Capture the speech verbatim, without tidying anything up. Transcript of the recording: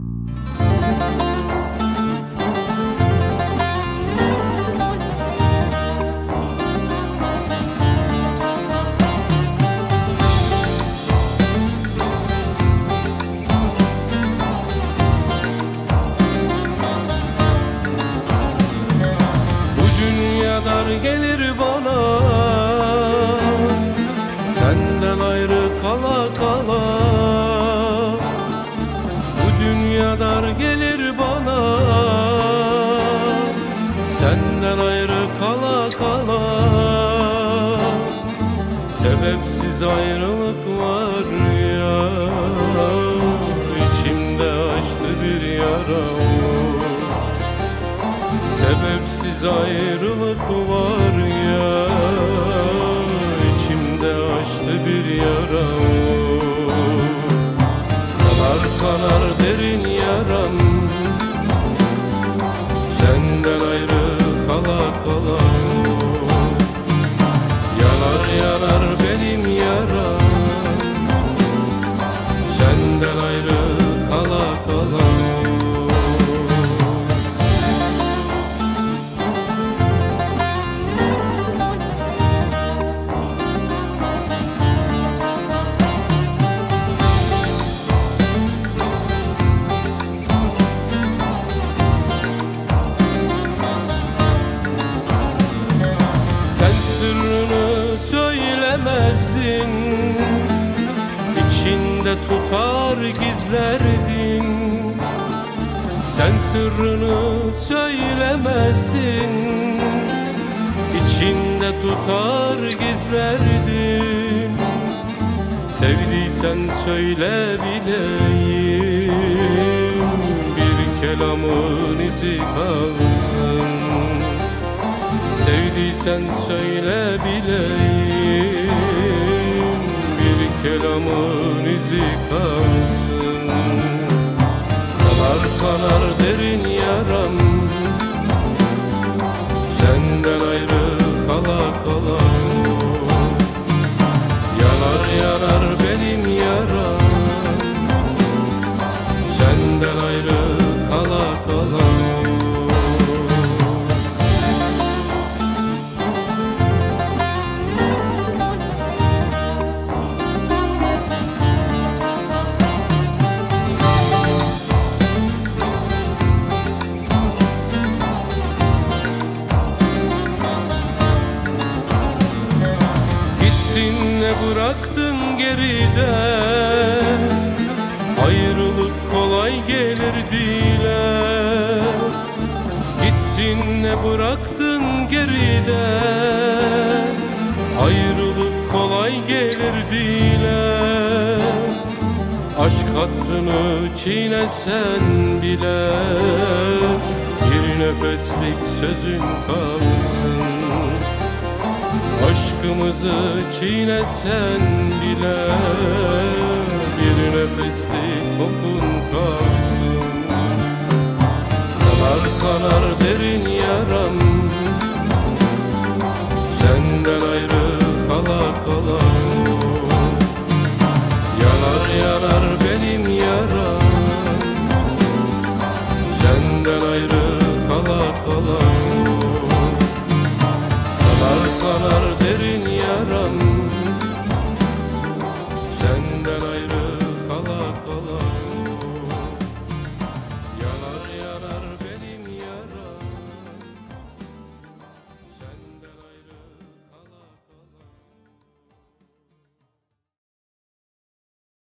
Dar gelir bana, senden ayrı kala kala. Bu dünya dar gelir bana, senden ayrı kala kala. Sebepsiz ayrılık var ya, içimde açtı bir yara. Sebepsiz ayrılık var ya, içimde açtı bir yara. Kanar kanar derin yaram, senden ayrı kala kala. Yanar yanar benim yaram, senden ayrı kala kala. Sırrını söylemezdin, içinde tutar gizlerdin. Sen sırrını söylemezdin, içinde tutar gizlerdin. Sevdiysen söyle bileyim, bir kelamın izi kalsın. Sevdiysen söyle bileyim, bir kelamın izi kalsın. Kanar kanar derin yaram, senden ayrı kala kala. Yanar yanar benim yaram, senden ayrı kala kala. Bıraktın geride, ayrılık kolay gelir dile. Gittin ne bıraktın geride, ayrılık kolay gelir dile. Aşk hatrını çiğnesen bile, bir nefeslik sözün kalsın. Aşkımızı çiğnesen bile, bir nefeslik kokun